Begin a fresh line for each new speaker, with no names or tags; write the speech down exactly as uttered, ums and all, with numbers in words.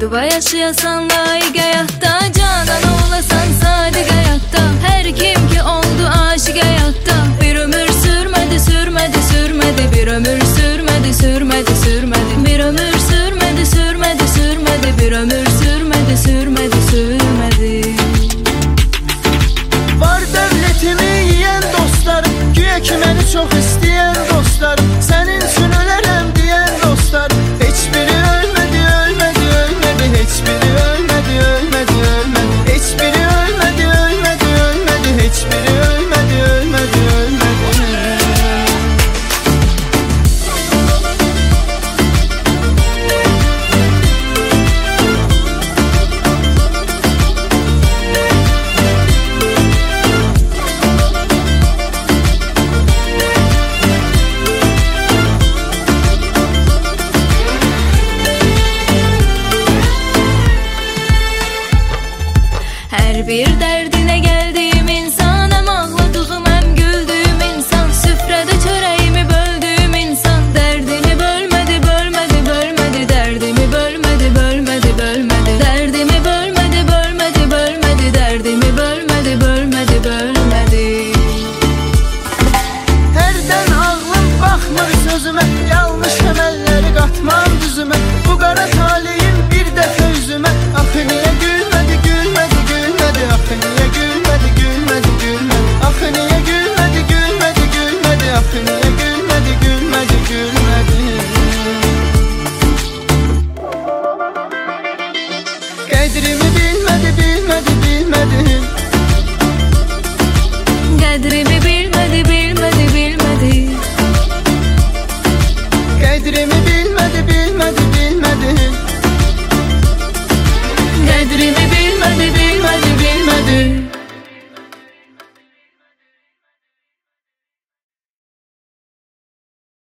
Dua yaşayasan layık hayatta, canan olasan sadık hayatta. Her kim ki oldu aşık hayatta, bir ömür sürmedi sürmedi sürmedi, bir ömür sürmedi sürmedi sürmedi, bir ömür sürmedi sürmedi sürmedi, bir ömür sürmedi sürmedi sürmedi.
Var devletimi yiyen dostlar, güya ki beni çok isteyen dostlar, senin için ölerim diyen dostlar, hiçbiri ölmedi ölmedi ölmedi, hiçbiri ölmedi ölmedi ölmedi, hiçbiri ölmedi ölmedi ölmedi, hiçbiri ölmedi ölmedi ölmedi.
Her bir derdine geldiğim insan, hem ağladığım hem güldüğüm insan, süfrede çöreğimi böldüğüm insan, derdimi bölmedi bölmedi bölmedi, derdimi bölmedi bölmedi bölmedi, derdimi bölmedi bölmedi bölmedi, derdimi bölmedi bölmedi bölmedi.
Herden ağlım baxmır sözüme, yanlış əməlləri qatmam düzüme, bu qara talihim bir dəfə üzüme, axı niyə gülmədi gülmədi gülmədi, axı niyə gülmədi gülmədi gülmədi, axı niyə gülmədi gülmədi gülmədi, axı niyə gülmədi gülmədi gülmədi. Qədrimi bilmədi bilmədi bilmədi,
Qədrimi bilmedi bilmedi bilmedi,
qədrimi bilmədi bilmədi